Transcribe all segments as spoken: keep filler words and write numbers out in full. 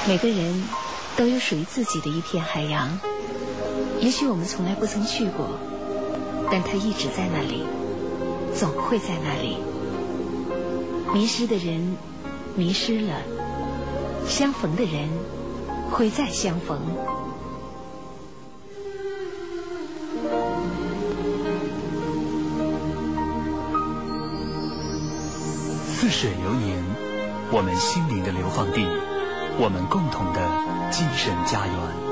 每个人都有属于自己的一片海洋，也许我们从来不曾去过，但它一直在那里，总会在那里。迷失的人迷失了，相逢的人会再相逢。 似水流年，我们心灵的流放地，我们共同的精神家园。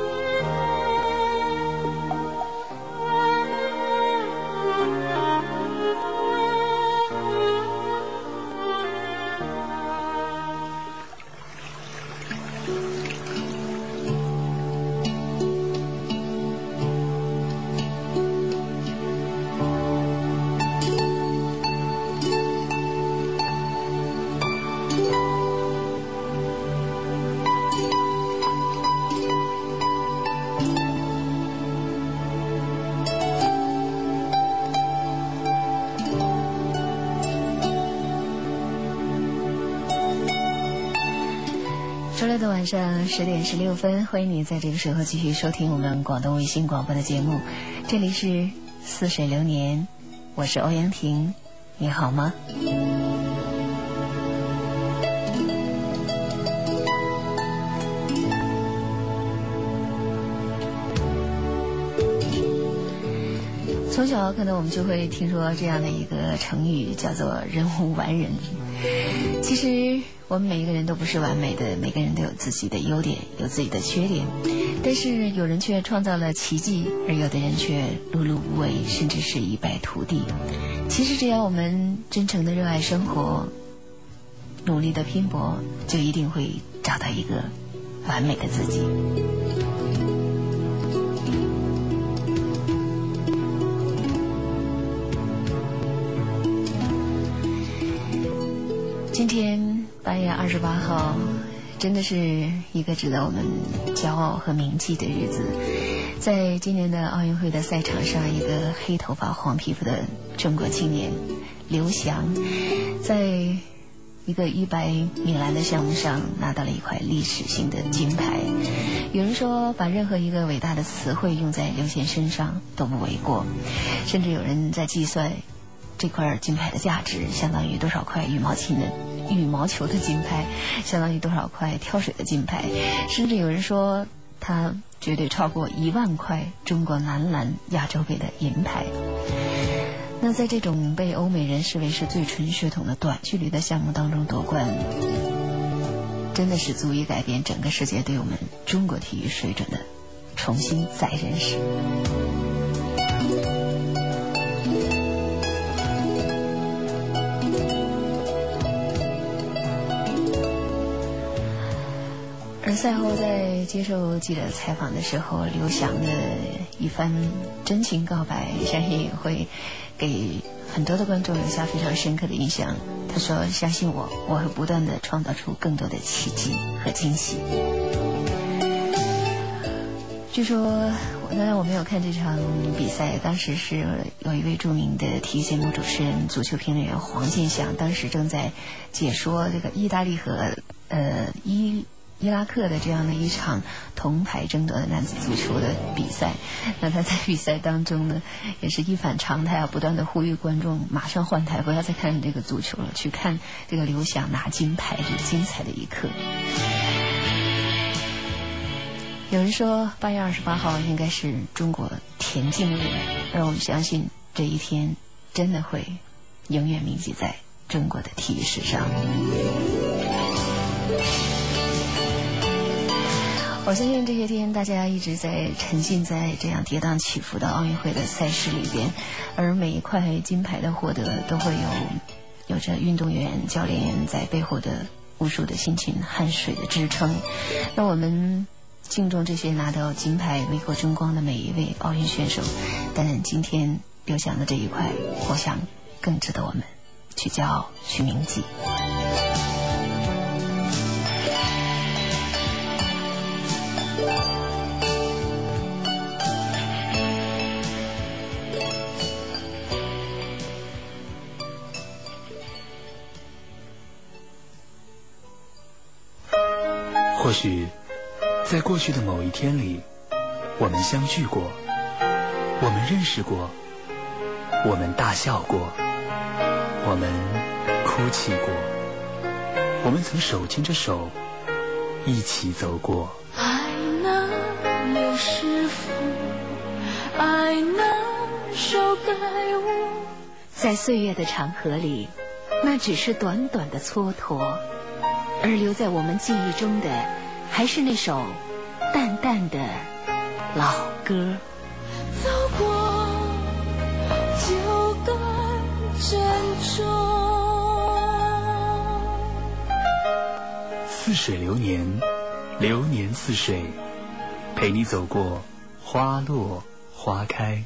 周六的晚上十点十六分，欢迎你在这个时候继续收听我们广东卫星广播的节目，这里是似水流年，我是欧阳婷，你好吗？从小可能我们就会听说这样的一个成语，叫做人无完人。其实我们每一个人都不是完美的，每个人都有自己的优点，有自己的缺点，但是有人却创造了奇迹，而有的人却碌碌无为，甚至是一败涂地。其实只要我们真诚的热爱生活，努力的拼搏，就一定会找到一个完美的自己。今天八月二十八号，真的是一个值得我们骄傲和铭记的日子。在今年的奥运会的赛场上，一个黑头发黄皮肤的中国青年刘翔，在一个一百米栏的项目上拿到了一块历史性的金牌。有人说，把任何一个伟大的词汇用在刘翔身上都不为过，甚至有人在计算这块金牌的价值相当于多少块羽毛球的羽毛球的金牌，相当于多少块跳水的金牌，甚至有人说它绝对超过一万块中国男篮亚洲杯的银牌。那在这种被欧美人视为是最纯血统的短距离的项目当中夺冠，真的是足以改变整个世界对我们中国体育水准的重新再认识。而赛后在接受记者采访的时候，刘翔的一番真情告白，相信也会给很多的观众留下非常深刻的印象。他说，相信我，我会不断地创造出更多的奇迹和惊喜。据说当然我没有看这场比赛，当时是有一位著名的体育节目主持人、足球评论员黄健翔，当时正在解说这个意大利和呃伊伊拉克的这样的一场铜牌争夺的男子足球的比赛。那他在比赛当中呢，也是一反常态啊，不断的呼吁观众马上换台，不要再看这个足球了，去看这个刘翔拿金牌这个精彩的一刻。有人说八月二十八号应该是中国田径日，而我们相信这一天真的会永远铭记在中国的体育史上。我相信这些天大家一直在沉浸在这样跌宕起伏的奥运会的赛事里边，而每一块金牌的获得都会有有着运动员、教练员在背后的无数的辛勤汗水的支撑。那我们敬重这些拿到金牌为国争光的每一位奥运选手，但今天刘翔的这一块，我想更值得我们去骄傲、去铭记。 或许在过去的某一天里，我们相聚过，我们认识过，我们大笑过，我们哭泣过，我们曾手牵着手一起走过。 爱能有是否，爱能手改我。 在岁月的长河里，那只是短短的蹉跎，而留在我们记忆中的还是那首淡淡的老歌。 走过就该珍重。 似水流年，流年似水，陪你走过花落花开。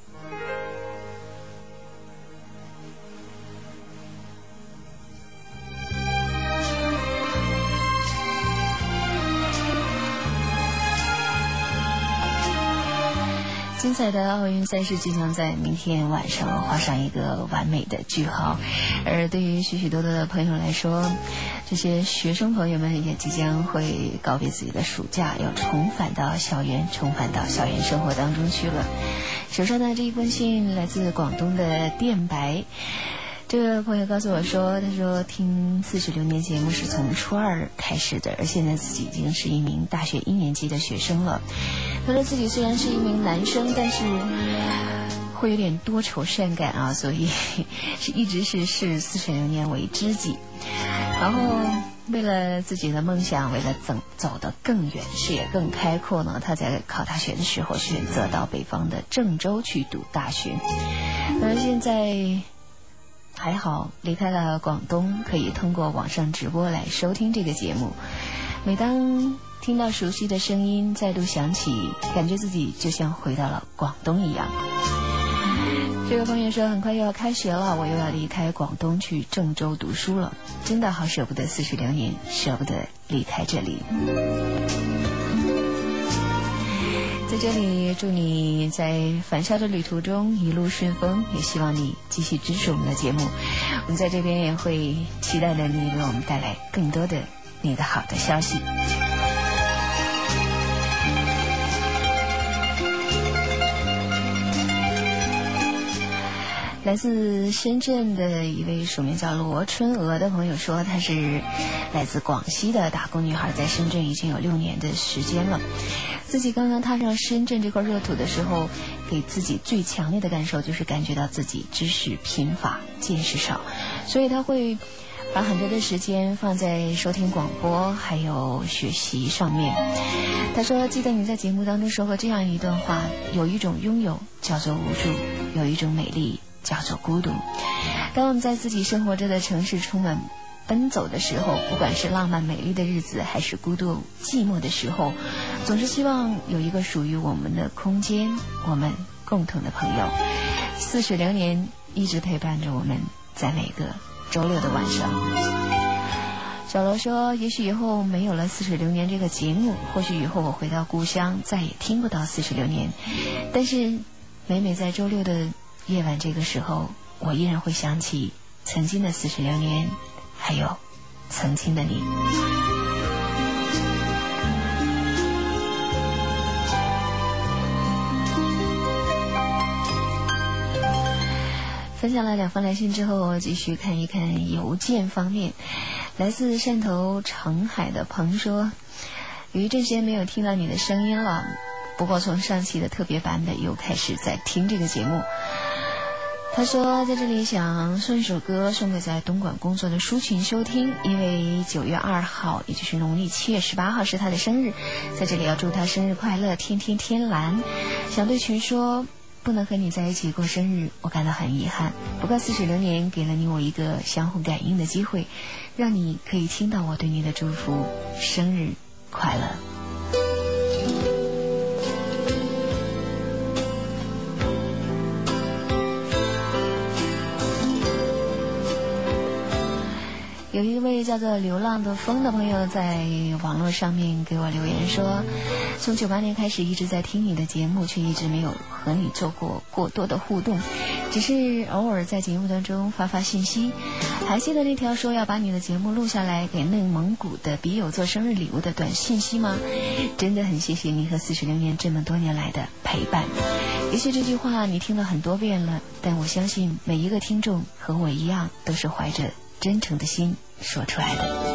精彩的奥运赛事即将在明天晚上画上一个完美的句号，而对于许许多多的朋友来说，这些学生朋友们也即将会告别自己的暑假，要重返到校园，重返到校园生活当中去了。手上的这一封信来自广东的电白，这个朋友告诉我说，他说听似水流年节目是从初二开始的，而现在自己已经是一名大学一年级的学生了。他说自己虽然是一名男生，但是会有点多愁善感啊，所以是一直是视似水流年为知己。然后为了自己的梦想，为了走走得更远，视野更开阔呢，他在考大学的时候选择到北方的郑州去读大学。而现在还好离开了广东，可以通过网上直播来收听这个节目。每当听到熟悉的声音再度响起，感觉自己就像回到了广东一样。这个朋友说很快又要开学了，我又要离开广东去郑州读书了，真的好舍不得似水流年，舍不得离开这里。在这里祝你在返校的旅途中一路顺风，也希望你继续支持我们的节目，我们在这边也会期待着你为我们带来更多的你的好的消息。来自深圳的一位署名叫罗春娥的朋友说，她是来自广西的打工女孩，在深圳已经有六年的时间了。自己刚刚踏上深圳这块热土的时候，给自己最强烈的感受就是感觉到自己知识贫乏，见识少，所以她会把很多的时间放在收听广播还有学习上面。她说，记得你在节目当中说过这样一段话，有一种拥有叫做无助，有一种美丽叫做孤独。当我们在自己生活着的城市充满奔走的时候，不管是浪漫美丽的日子，还是孤独寂寞的时候，总是希望有一个属于我们的空间，我们共同的朋友。似水流年一直陪伴着我们，在每个周六的晚上。小罗说，也许以后没有了似水流年这个节目，或许以后我回到故乡再也听不到似水流年，但是每每在周六的夜晚这个时候，我依然会想起曾经的似水流年，还有曾经的你。分享了两封来信之后，我继续看一看邮件方面。来自汕头澄海的鹏说，有一阵时间没有听到你的声音了，不过从上期的特别版本又开始在听这个节目。他说在这里想送一首歌送给在东莞工作的舒群收听，因为九月二号也就是农历七月十八号是他的生日，在这里要祝他生日快乐，天天天蓝。想对群说，不能和你在一起过生日，我感到很遗憾，不过似水流年给了你我一个相互感应的机会，让你可以听到我对你的祝福，生日快乐。 有一位叫做流浪的风的朋友在网络上面给我留言说，从九八年开始一直在听你的节目，却一直没有和你做过过多的互动，只是偶尔在节目当中发发信息。还记得那条说要把你的节目录下来给内蒙古的笔友做生日礼物的短信息吗？真的很谢谢你和四十六年这么多年来的陪伴。也许这句话你听了很多遍了，但我相信每一个听众和我一样都是怀着真诚的心说出来的。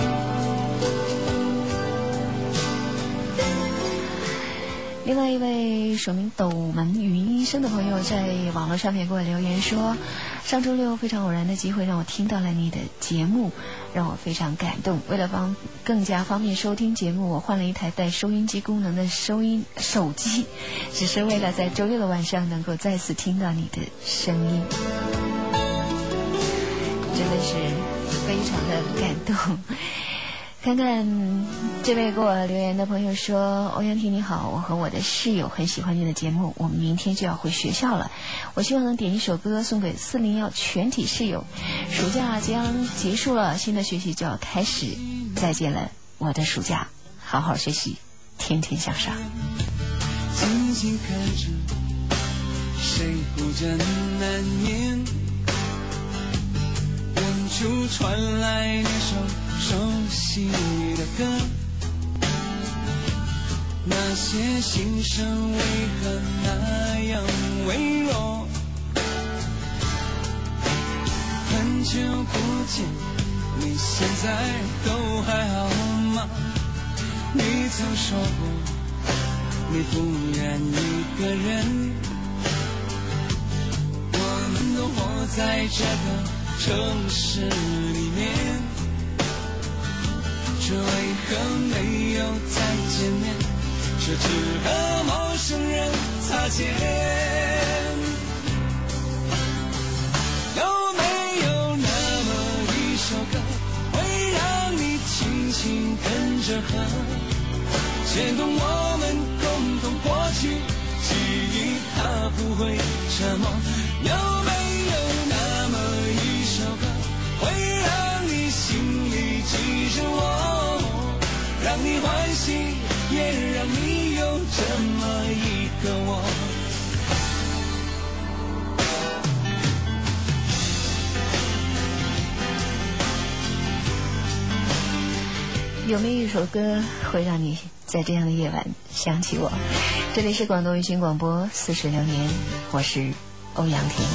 另外一位署名斗门云医生的朋友在网络上面给我留言说，上周六非常偶然的机会让我听到了你的节目，让我非常感动。为了方更加方便收听节目，我换了一台带收音机功能的收音手机，只是为了在周六的晚上能够再次听到你的声音。真的是非常的感动。看看这位给我留言的朋友说，欧阳婷你好，我和我的室友很喜欢你的节目，我们明天就要回学校了，我希望能点一首歌送给四零幺全体室友。暑假将结束了，新的学习就要开始，再见了我的暑假，好好学习，天天向上。 静静看着谁孤枕难眠，远处传来那首熟悉的歌，那些心声为何那样微弱？很久不见，你现在都还好吗？你曾说过你不愿一个人，我们都活在这个城市里面，这为何没有再见面，却只和陌生人擦肩？有没有那么一首歌，会让你轻轻跟着和，牵动我们共同过去，记忆它不会沉默。有没有那么一首歌，会让你心里记着我，让你欢喜，也让你有这么一个我。 有没有一首歌会让你在这样的夜晚想起我？这里是广东卫星广播四十六年，我是欧阳婷。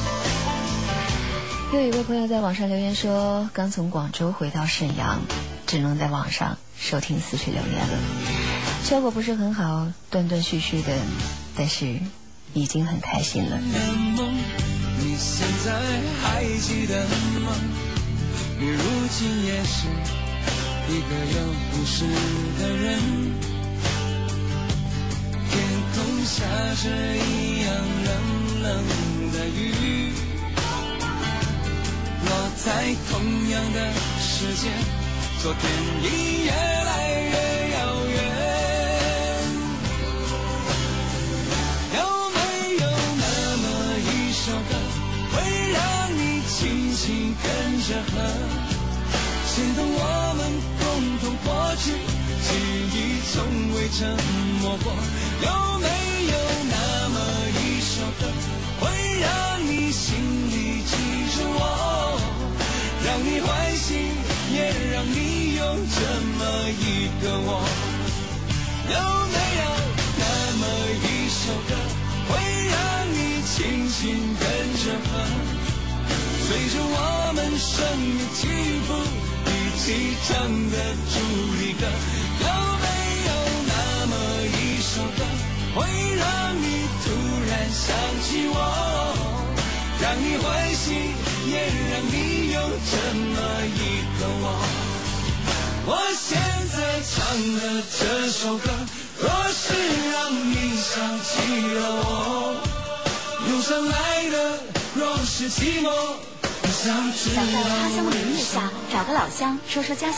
又有一位朋友在网上留言说，刚从广州回到沈阳，只能在网上收听四十六年了，效果不是很好，断断续续的，但是已经很开心了。 你现在还记得吗？你如今也是一个有故事的人，天空下着一样冷冷的雨，落在同样的时间，昨天已越来越遥远。有没有那么一首歌，会让你轻轻跟着和，牵动我们共同过去，记忆从未沉默过。有没有那么一首歌，会让你心里记着我，让你欢喜，也让你有这么一个我。有没有那么一首歌，会让你轻轻跟着和，随着我们生命起伏一起唱的主题歌？有没有那么一首歌，会让你突然想起我，让你欢喜，也让你有这么一个我？我现在唱的这首歌，若是让你想起了我，涌上来的若是寂寞，我想知道。 小在他乡的林子下，找个老乡说说家乡。